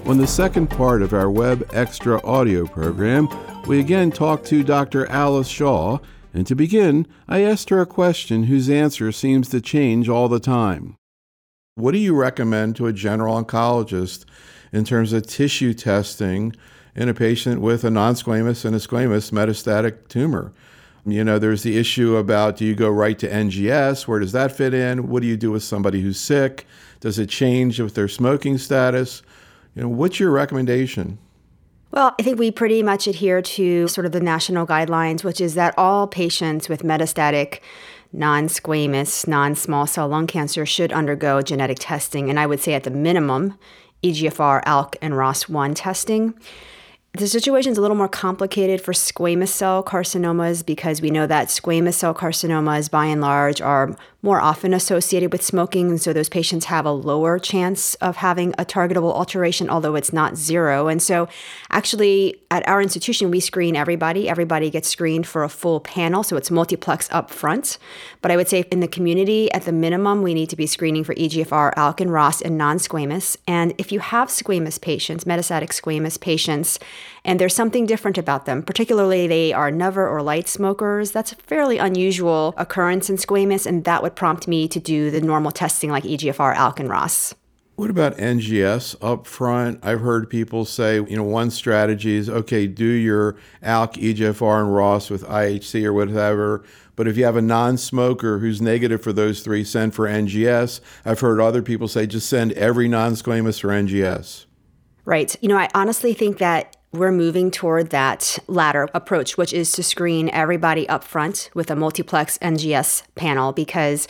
On the second part of our Web Extra audio program, we again talk to Dr. Alice Shaw, and to begin, I asked her a question whose answer seems to change all the time. What do you recommend to a general oncologist in terms of tissue testing in a patient with a non-squamous and a squamous metastatic tumor? You know, there's the issue about, do you go right to NGS? Where does that fit in? What do you do with somebody who's sick? Does it change with their smoking status? You know, what's your recommendation? Well, I think we pretty much adhere to sort of the national guidelines, which is that all patients with metastatic, non-squamous, non-small cell lung cancer should undergo genetic testing. And I would say at the minimum, EGFR, ALK, and ROS1 testing. The situation is a little more complicated for squamous cell carcinomas because we know that squamous cell carcinomas, by and large, are more often associated with smoking, and so those patients have a lower chance of having a targetable alteration, although it's not zero. And so actually, at our institution, we screen everybody. Everybody gets screened for a full panel, so it's multiplex up front. But I would say in the community, at the minimum, we need to be screening for EGFR, ALK, and ROS, and non-squamous. And if you have squamous patients, metastatic squamous patients, and there's something different about them, particularly they are never or light smokers, that's a fairly unusual occurrence in squamous, and that would prompt me to do the normal testing like EGFR, ALK, and ROS. What about NGS up front? I've heard people say, one strategy is, okay, do your ALK, EGFR, and ROS with IHC or whatever. But if you have a non-smoker who's negative for those three, send for NGS. I've heard other people say, just send every non-squamous for NGS. Right. I honestly think that we're moving toward that latter approach, which is to screen everybody up front with a multiplex NGS panel because,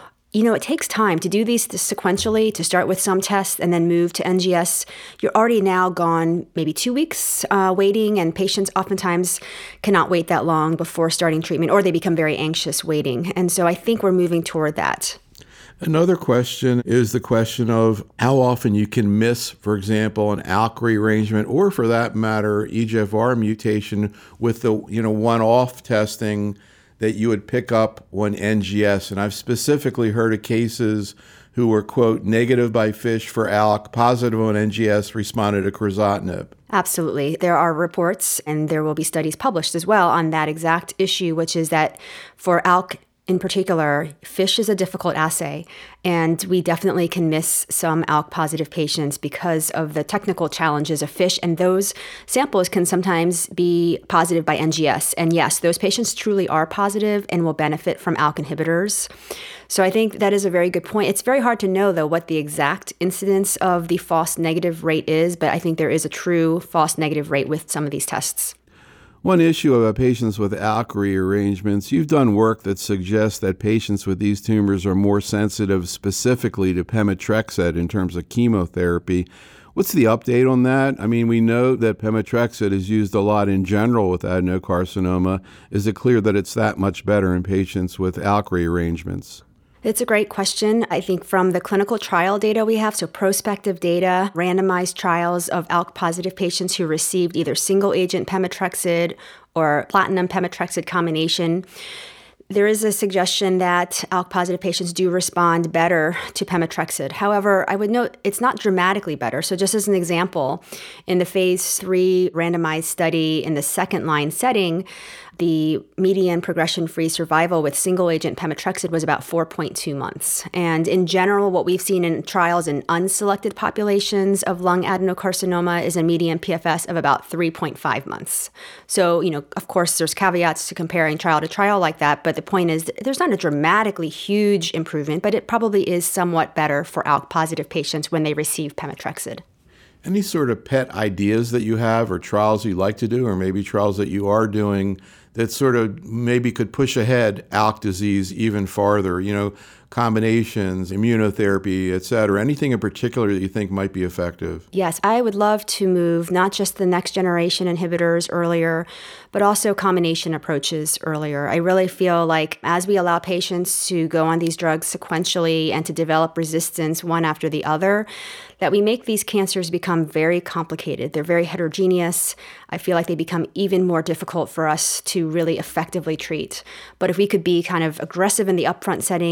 it takes time to do these sequentially, to start with some tests and then move to NGS. You're already now gone maybe 2 weeks waiting, and patients oftentimes cannot wait that long before starting treatment, or they become very anxious waiting. And so I think we're moving toward that. Another question is the question of how often you can miss, for example, an ALK rearrangement or, for that matter, EGFR mutation with the one-off testing that you would pick up on NGS. And I've specifically heard of cases who were, quote, negative by FISH for ALK, positive on NGS, responded to crizotinib. Absolutely. There are reports, and there will be studies published as well on that exact issue, which is that for ALK in particular, FISH is a difficult assay, and we definitely can miss some ALK-positive patients because of the technical challenges of FISH, and those samples can sometimes be positive by NGS. And yes, those patients truly are positive and will benefit from ALK inhibitors. So I think that is a very good point. It's very hard to know, though, what the exact incidence of the false negative rate is, but I think there is a true false negative rate with some of these tests. One issue about patients with ALK rearrangements, you've done work that suggests that patients with these tumors are more sensitive specifically to pemetrexed in terms of chemotherapy. What's the update on that? I mean, we know that pemetrexed is used a lot in general with adenocarcinoma. Is it clear that it's that much better in patients with ALK rearrangements? It's a great question. I think from the clinical trial data we have, so prospective data, randomized trials of ALK-positive patients who received either single-agent pemetrexed or platinum pemetrexed combination, there is a suggestion that ALK-positive patients do respond better to pemetrexed. However, I would note it's not dramatically better. So just as an example, in the phase 3 randomized study in the second-line setting, the median progression-free survival with single-agent pemetrexed was about 4.2 months. And in general, what we've seen in trials in unselected populations of lung adenocarcinoma is a median PFS of about 3.5 months. So, of course, there's caveats to comparing trial to trial like that, but the point is there's not a dramatically huge improvement, but it probably is somewhat better for ALK-positive patients when they receive pemetrexed. Any sort of pet ideas that you have or trials you like to do, or maybe trials that you are doing that sort of maybe could push ahead ALK disease even farther, combinations, immunotherapy, et cetera? Anything in particular that you think might be effective? Yes, I would love to move not just the next generation inhibitors earlier, but also combination approaches earlier. I really feel like as we allow patients to go on these drugs sequentially and to develop resistance one after the other, that we make these cancers become very complicated. They're very heterogeneous. I feel like they become even more difficult for us to really effectively treat. But if we could be kind of aggressive in the upfront setting, use the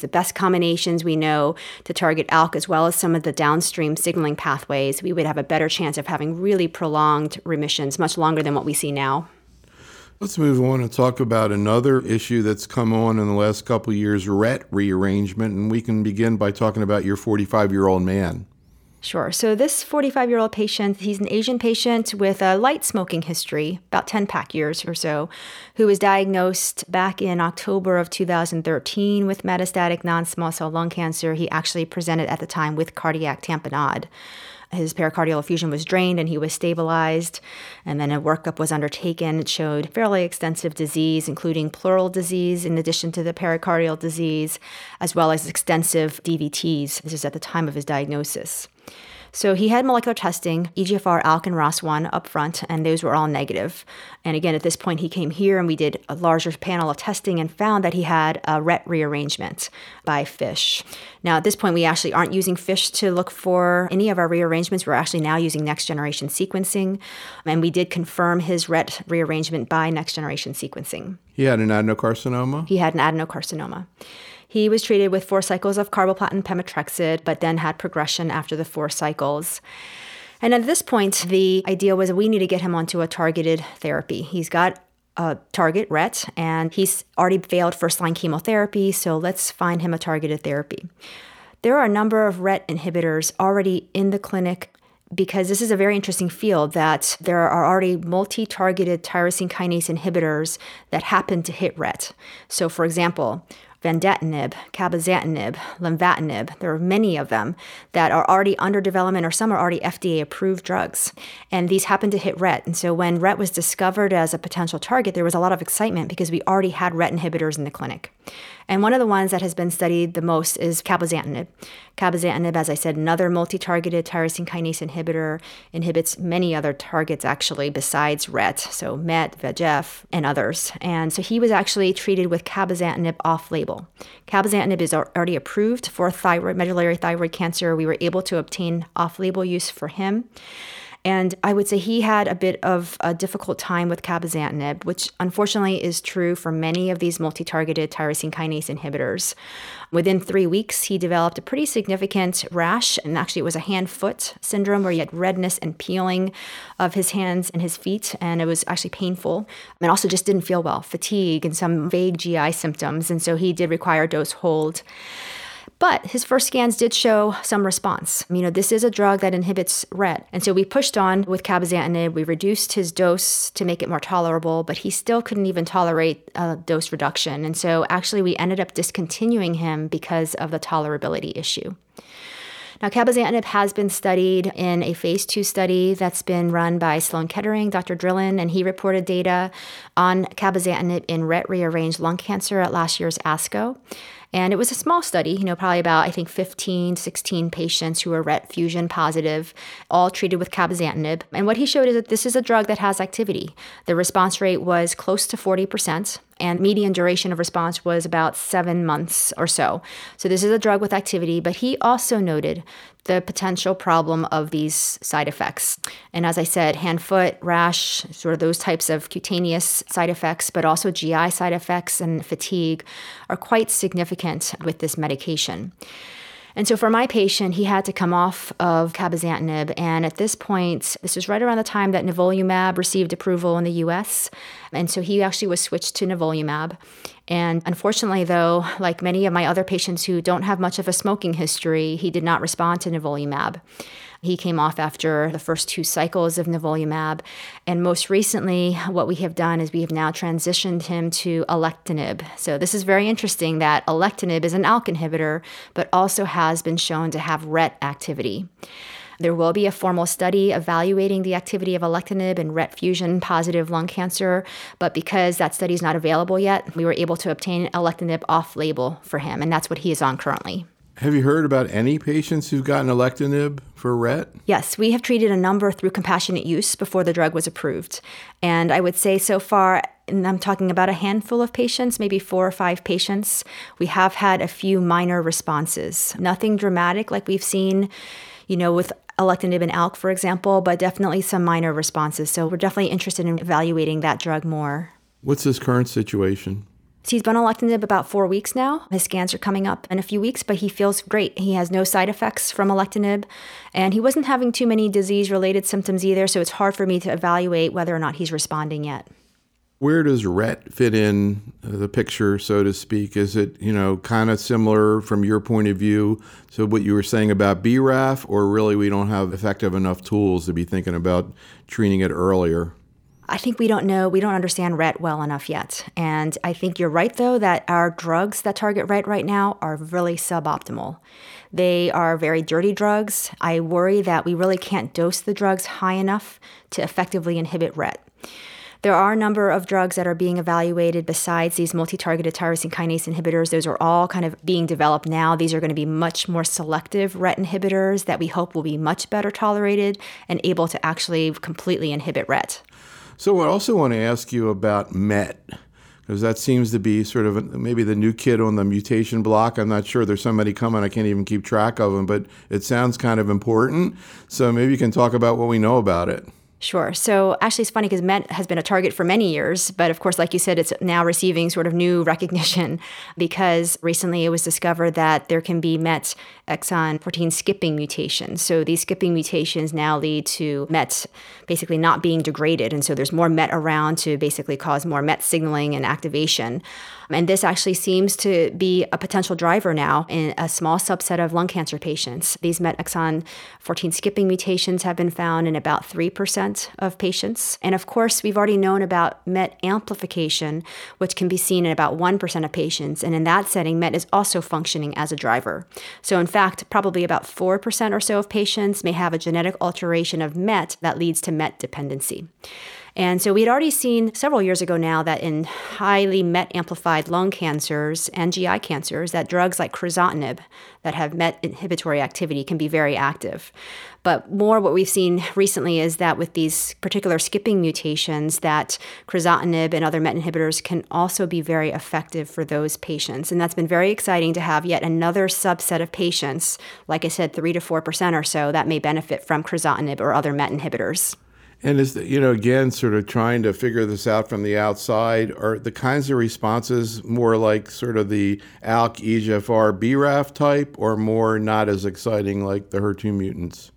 the best combinations we know to target ALK as well as some of the downstream signaling pathways, we would have a better chance of having really prolonged remissions, much longer than what we see now. Let's move on and talk about another issue that's come on in the last couple of years, RET rearrangement, and we can begin by talking about your 45-year-old man. Sure. So this 45-year-old patient, he's an Asian patient with a light smoking history, about 10 pack years or so, who was diagnosed back in October of 2013 with metastatic non-small cell lung cancer. He actually presented at the time with cardiac tamponade. His pericardial effusion was drained and he was stabilized, and then a workup was undertaken. It showed fairly extensive disease, including pleural disease in addition to the pericardial disease, as well as extensive DVTs. This is at the time of his diagnosis. So he had molecular testing, EGFR, ALK, and ROS1 up front, and those were all negative. And again, at this point, he came here and we did a larger panel of testing and found that he had a RET rearrangement by FISH. Now, at this point, we actually aren't using FISH to look for any of our rearrangements. We're actually now using next-generation sequencing, and we did confirm his RET rearrangement by next-generation sequencing. He had an adenocarcinoma? He had an adenocarcinoma. He was treated with 4 cycles of carboplatin pemetrexed, but then had progression after the 4 cycles. And at this point, the idea was we need to get him onto a targeted therapy. He's got a target RET, and he's already failed first-line chemotherapy, so let's find him a targeted therapy. There are a number of RET inhibitors already in the clinic because this is a very interesting field that there are already multi-targeted tyrosine kinase inhibitors that happen to hit RET. So, for example, vandetanib, cabozantinib, lenvatinib. There are many of them that are already under development, or some are already FDA-approved drugs. And these happen to hit RET. And so when RET was discovered as a potential target, there was a lot of excitement because we already had RET inhibitors in the clinic. And one of the ones that has been studied the most is cabozantinib. Cabozantinib, as I said, another multi-targeted tyrosine kinase inhibitor, inhibits many other targets actually besides RET, so MET, VEGF, and others. And so he was actually treated with cabozantinib off-label. Cabozantinib is already approved for medullary thyroid cancer. We were able to obtain off-label use for him. And I would say he had a bit of a difficult time with cabozantinib, which unfortunately is true for many of these multi-targeted tyrosine kinase inhibitors. Within 3 weeks, he developed a pretty significant rash, and actually it was a hand-foot syndrome where he had redness and peeling of his hands and his feet, and it was actually painful. And also just didn't feel well, fatigue and some vague GI symptoms, and so he did require dose hold. But his first scans did show some response. This is a drug that inhibits RET. And so we pushed on with cabozantinib. We reduced his dose to make it more tolerable, but he still couldn't even tolerate a dose reduction. And so actually we ended up discontinuing him because of the tolerability issue. Now, cabozantinib has been studied in a phase 2 study that's been run by Sloan Kettering, Dr. Drillin, and he reported data on cabozantinib in RET-rearranged lung cancer at last year's ASCO. And it was a small study, probably about, 15, 16 patients who were RET fusion positive, all treated with cabozantinib. And what he showed is that this is a drug that has activity. The response rate was close to 40%, and median duration of response was about 7 months or so. So this is a drug with activity, but he also noted the potential problem of these side effects. And as I said, hand, foot, rash, sort of those types of cutaneous side effects, but also GI side effects and fatigue are quite significant with this medication. And so for my patient, he had to come off of cabozantinib. And at this point, this was right around the time that nivolumab received approval in the US. And so he actually was switched to nivolumab. And unfortunately, though, like many of my other patients who don't have much of a smoking history, he did not respond to nivolumab. He came off after the first 2 cycles of nivolumab. And most recently, what we have done is we have now transitioned him to alectinib. So this is very interesting that alectinib is an ALK inhibitor, but also has been shown to have RET activity. There will be a formal study evaluating the activity of alectinib in RET fusion positive lung cancer, but because that study is not available yet, we were able to obtain alectinib off-label for him, and that's what he is on currently. Have you heard about any patients who've gotten alectinib for RET? Yes, we have treated a number through compassionate use before the drug was approved. And I would say so far, and I'm talking about a handful of patients, maybe 4 or 5 patients, we have had a few minor responses. Nothing dramatic like we've seen, with alectinib and ALK, for example, but definitely some minor responses. So we're definitely interested in evaluating that drug more. What's his current situation? So he's been on alectinib about 4 weeks now. His scans are coming up in a few weeks, but he feels great. He has no side effects from alectinib, and he wasn't having too many disease-related symptoms either, so it's hard for me to evaluate whether or not he's responding yet. Where does RET fit in the picture, so to speak? Is it, kind of similar from your point of view to what you were saying about BRAF, or really we don't have effective enough tools to be thinking about treating it earlier? I think we don't know. We don't understand RET well enough yet. And I think you're right, though, that our drugs that target RET right now are really suboptimal. They are very dirty drugs. I worry that we really can't dose the drugs high enough to effectively inhibit RET. There are a number of drugs that are being evaluated besides these multi-targeted tyrosine kinase inhibitors. Those are all kind of being developed now. These are going to be much more selective RET inhibitors that we hope will be much better tolerated and able to actually completely inhibit RET. So I also want to ask you about MET, because that seems to be sort of maybe the new kid on the mutation block. I'm not sure. There's somebody coming. I can't even keep track of them, but it sounds kind of important. So maybe you can talk about what we know about it. Sure. So actually, it's funny because MET has been a target for many years, but of course, like you said, it's now receiving sort of new recognition because recently it was discovered that there can be MET exon 14 skipping mutations. So these skipping mutations now lead to MET basically not being degraded. And so there's more MET around to basically cause more MET signaling and activation. And this actually seems to be a potential driver now in a small subset of lung cancer patients. These MET exon 14 skipping mutations have been found in about 3% of patients. And of course, we've already known about MET amplification, which can be seen in about 1% of patients. And in that setting, MET is also functioning as a driver. So in fact, probably about 4% or so of patients may have a genetic alteration of MET that leads to MET dependency. And so we had already seen several years ago now that in highly MET-amplified lung cancers and GI cancers, that drugs like crizotinib that have MET inhibitory activity can be very active. But more what we've seen recently is that with these particular skipping mutations, that crizotinib and other MET inhibitors can also be very effective for those patients. And that's been very exciting to have yet another subset of patients, like I said, 3 to 4% or so, that may benefit from crizotinib or other MET inhibitors. And is, again, sort of trying to figure this out from the outside, are the kinds of responses more like sort of the ALK, EGFR, BRAF type, or more not as exciting like the HER2 mutants?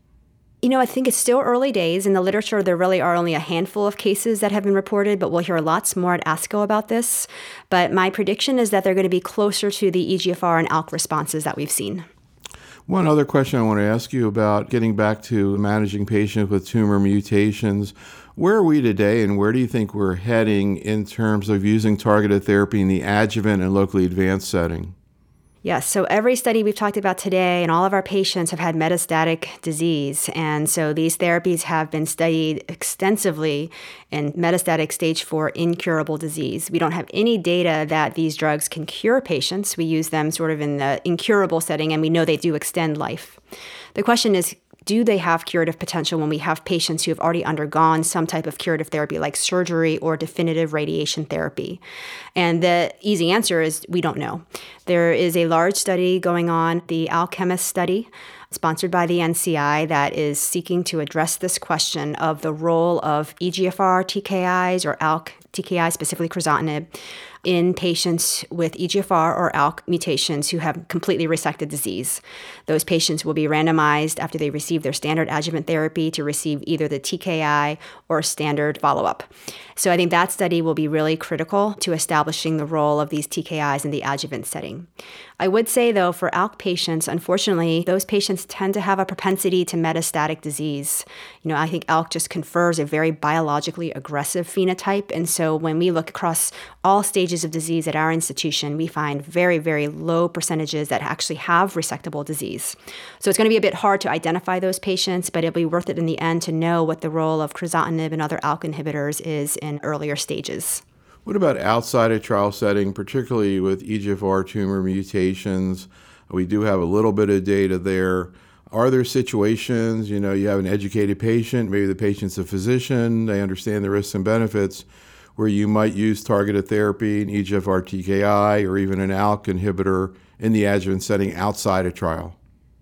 I think it's still early days. In the literature, there really are only a handful of cases that have been reported, but we'll hear lots more at ASCO about this. But my prediction is that they're going to be closer to the EGFR and ALK responses that we've seen. One other question I want to ask you about, getting back to managing patients with tumor mutations. Where are we today, and where do you think we're heading in terms of using targeted therapy in the adjuvant and locally advanced setting? Yes, so every study we've talked about today and all of our patients have had metastatic disease. And so these therapies have been studied extensively in metastatic stage 4 incurable disease. We don't have any data that these drugs can cure patients. We use them sort of in the incurable setting, and we know they do extend life. The question is, do they have curative potential when we have patients who have already undergone some type of curative therapy like surgery or definitive radiation therapy? And the easy answer is we don't know. There is a large study going on, the Alchemist study, sponsored by the NCI, that is seeking to address this question of the role of EGFR TKIs or ALK TKIs, specifically crizotinib, in patients with EGFR or ALK mutations who have completely resected disease. Those patients will be randomized after they receive their standard adjuvant therapy to receive either the TKI or standard follow-up. So I think that study will be really critical to establishing the role of these TKIs in the adjuvant setting. I would say, though, for ALK patients, unfortunately, those patients tend to have a propensity to metastatic disease. I think ALK just confers a very biologically aggressive phenotype. And so when we look across all stages of disease at our institution, we find very, very low percentages that actually have resectable disease. So it's going to be a bit hard to identify those patients, but it'll be worth it in the end to know what the role of crizotinib and other ALK inhibitors is in earlier stages. What about outside a trial setting, particularly with EGFR tumor mutations? We do have a little bit of data there. Are there situations, you have an educated patient, maybe the patient's a physician, they understand the risks and benefits, where you might use targeted therapy, an EGFR TKI, or even an ALK inhibitor in the adjuvant setting outside a trial?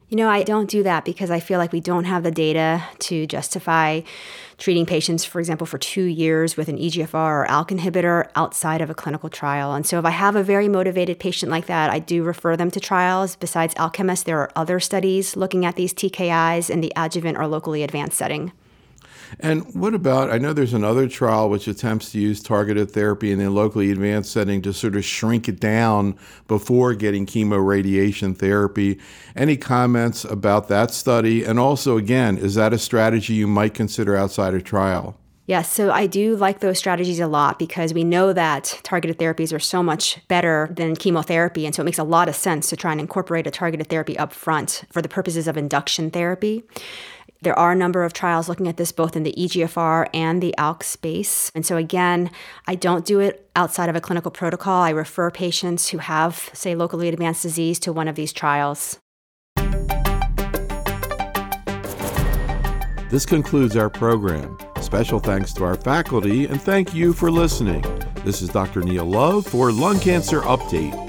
I don't do that because I feel like we don't have the data to justify treating patients, for example, for 2 years with an EGFR or ALK inhibitor outside of a clinical trial. And so if I have a very motivated patient like that, I do refer them to trials. Besides Alchemist, there are other studies looking at these TKIs in the adjuvant or locally advanced setting. And what about, I know there's another trial which attempts to use targeted therapy in a locally advanced setting to sort of shrink it down before getting chemoradiation therapy. Any comments about that study? And also, again, is that a strategy you might consider outside a trial? Yes, so I do like those strategies a lot because we know that targeted therapies are so much better than chemotherapy. And so it makes a lot of sense to try and incorporate a targeted therapy up front for the purposes of induction therapy. There are a number of trials looking at this both in the EGFR and the ALK space. And so again, I don't do it outside of a clinical protocol. I refer patients who have, say, locally advanced disease to one of these trials. This concludes our program. Special thanks to our faculty, and thank you for listening. This is Dr. Neil Love for Lung Cancer Update.